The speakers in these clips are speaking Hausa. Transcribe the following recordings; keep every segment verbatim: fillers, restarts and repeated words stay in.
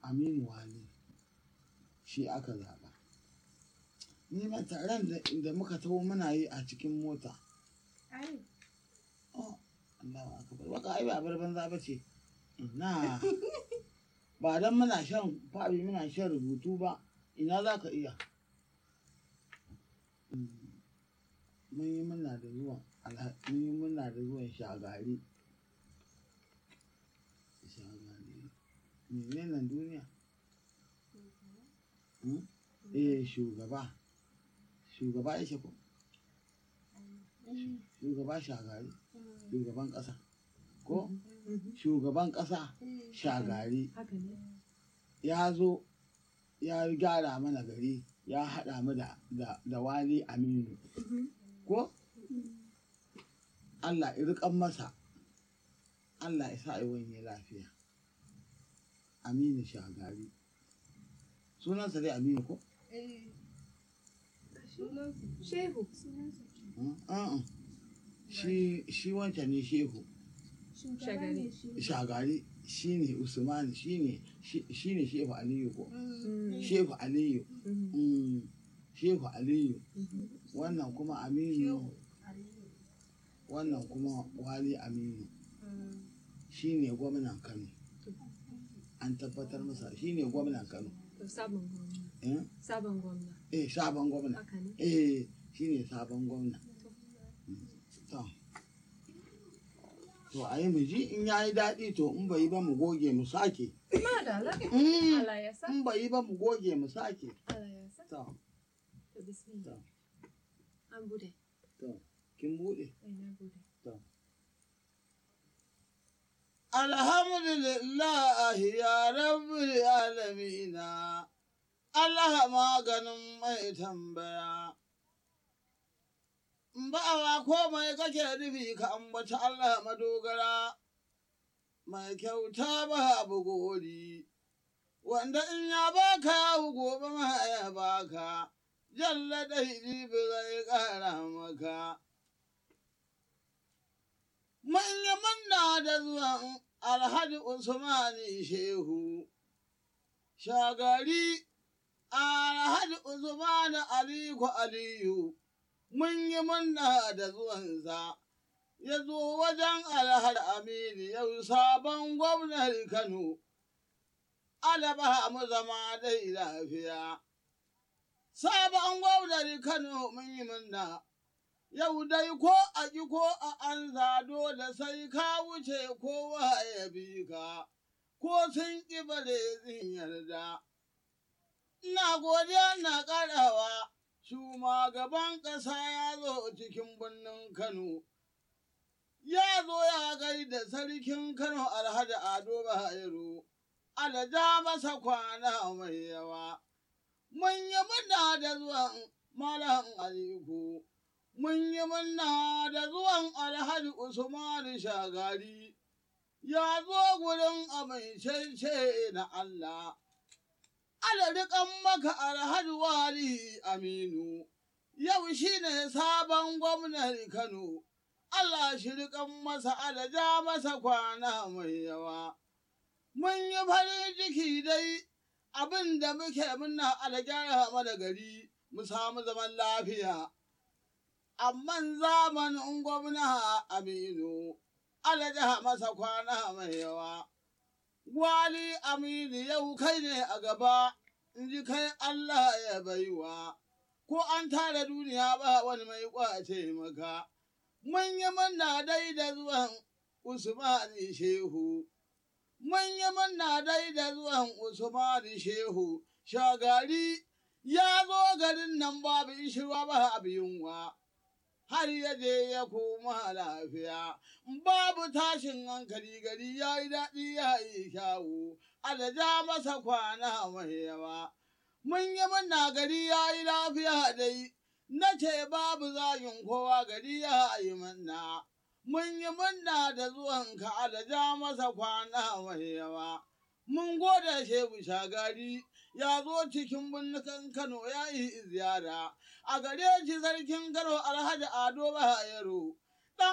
Aminu Wali shi aka zaɓa. Ni ma taron da muka taho muna yi a cikin mota. Ai. Oh, Allahu akbar. Waka ai ba bar banza ba ce. Na ba dan muna shan fabi muna shan rubutu ba, ina za ka iya? Mun yi muna da zuwan mun yi muna da zuwan Shagari. Shagari. Mene nan duniya? Eh, shugaba. Shugaba yake ko? Shugaba Shagari. Shugaban ƙasa. Ko? Shugaban ƙasa Shagari. Ya zo ya gyara mana gari, ya haɗa mu da, da, da Wali Aminu. Ko? Allah ya riƙan masa. Allah ya sa yi wani lafiya. Aminu Shagari. Sunansa dai Aminu ko? Eh. Shehu. Shi shi wancan ne Shehu. Shagari. Shagari shi ne Usman shi ne shi ne Shehu Aliyu ko? Shehu Aliyu. Shehu Aliyu. Wannan kuma Aminu. Wannan kuma Wali Aminu. Shi ne gwamnan Kano. An tabbatar masa shi ne gwamnan Kano. Sabon gwamna. Sabon gwamna. Eh, sabon gwamna. Eh, shi ne sabon gwamna. To, to a yi miji in ya yi daɗi to in bai yi ba mu goge mu sake. Madala. Allah ya sa. In bai yi ba mu goge mu sake. Allah ya sa. To. To bismillah. An bude. To, kin bude? Eh, na bude. To. Alhamdulillah ya rabbil alamina. Allah maganin mai tambaya. Ba'awa komai kake nufi ka ambaci Allah madogara. Mai kyauta ba abu gori. Wanda in ya baka yau gobe ma ya baka. Jalla dai jibi zai ƙara maka. Manya manna da zuwan Alhaji Usmani Shehu. Shagari Alhaji Usmani Aliko Aliyu. Mun yi manna da zuwansa. Ya zo wajen Alhaji Aminu yau sabon gwamnar Kano. Alaba mu zama dai lafiya. Sabon gwamnar Kano mun yi manna. Yau dai ko a ƙi ko a an dole sai ka wuce kowa ya bi ka, ko sun ƙi bare zin yarda. Ina godiya na ƙarawa, shugaban ƙasa ya zo cikin birnin Kano. Ya zo ya gaida sarkin Kano Alhaji Ado Bayero, alaja masa kwana mai yawa. Mun yi muna da zuwan Malam Aliko. Mun yi murna da zuwan Alhaji Usmanu Shagari, ya zo gurin amincece na Allah. Alariƙan maka Alhaji Wali Aminu, yau shi ne sabon gwamnan Kano. Allah shi riƙan masa alaja masa kwana mai yawa. Mun yi farin ciki dai abin da muke muna alagyara mana gari, mu samu zaman lafiya. Amman zamanin gwamna Aminu, alaja masa kwana mai yawa. Wali Aminu yau kai ne a gaba, in ji kai Allah ya baiwa, ko an tara duniya ba wani mai ƙwace maka. Mun yi murna dai da zuwan Usmani Shehu, mun yi murna dai da zuwan Usmani Shehu. Shagari ya zo garin nan babu ishirwa ba abu yunwa. Har ya je ya koma lafiya, babu tashin hankali gari ya yi daɗi ya yi kyawu, alaja masa kwana mai yawa. Mun yi murna gari ya yi lafiya dai, na ce babu zagin kowa gari ya yi manna. Mun yi murna da zuwanka alaja masa kwana mai yawa. Mun gode Shehu Shagari ya zo cikin birnin Kano ya yi ziyara. A gare shi sarkin Kano Alhaji Ado Bayero, ɗan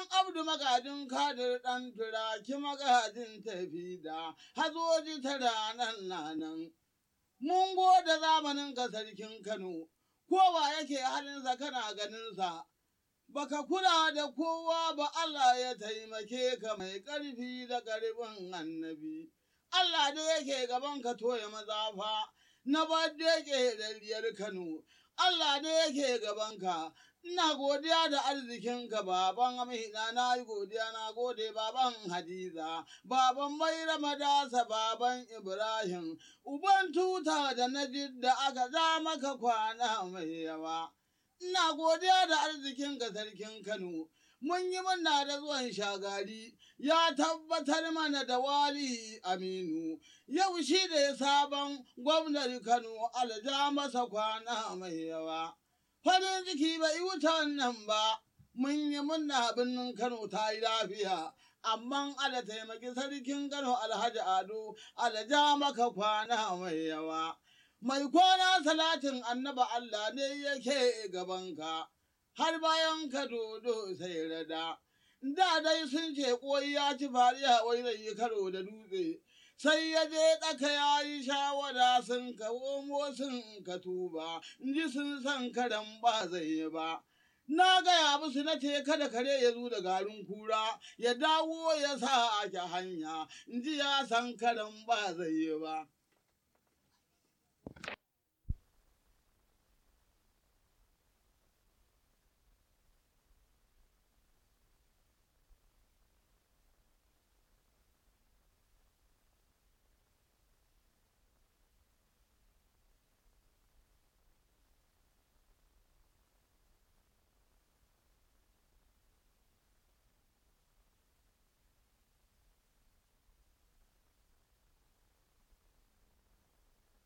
ɗan abdu magajin kadir ɗan turaki magajin tafi da hazoji ta ranar nanan. Mun gode zamanin ka sarkin Kano, kowa yake halinsa kana ganinsa. Baka kula da kowa ba Allah ya taimake ka mai ƙarfi da ƙarfin annabi. Allah da yake gaban ka toye mazafa na badde ƙerarriyar Kano. Allah da yake gaban ka, ina godiya da arzikinka baban Amina, na yi godiya na gode baban Hadiza, baban Maira Madasa, baban Ibrahim, uban tuta da na jidda aka za maka kwana mai yawa. Ina godiya da arzikinka sarkin Kano, mun yi murna da zuwan shagari, ya tabbatar mana da wali Aminu, yau shi da sabon gwamnan Kano alja masa kwana mai yawa. Farin ciki bai wuce wannan ba, mun yi murna birnin Kano ta yi lafiya, amma ala taimaki sarkin Kano Alhaji Ado alja maka kwana mai yawa. Mai kwana salatin annaba Allah ne yake gabanka, har bayan ka dodo sai rada. Da dai sun ce ƙoyi ya ci fariya wai zai yi karo da dutse, sai ya je ɗaka ya yi shawara sun ka womo sun ka tuba, in ji sun san karen ba zai yi ba. Na gaya musu na ce kada kare ya zo da garin kura, ya dawo ya sa ake hanya, in ji ya san karen ba zai yi ba.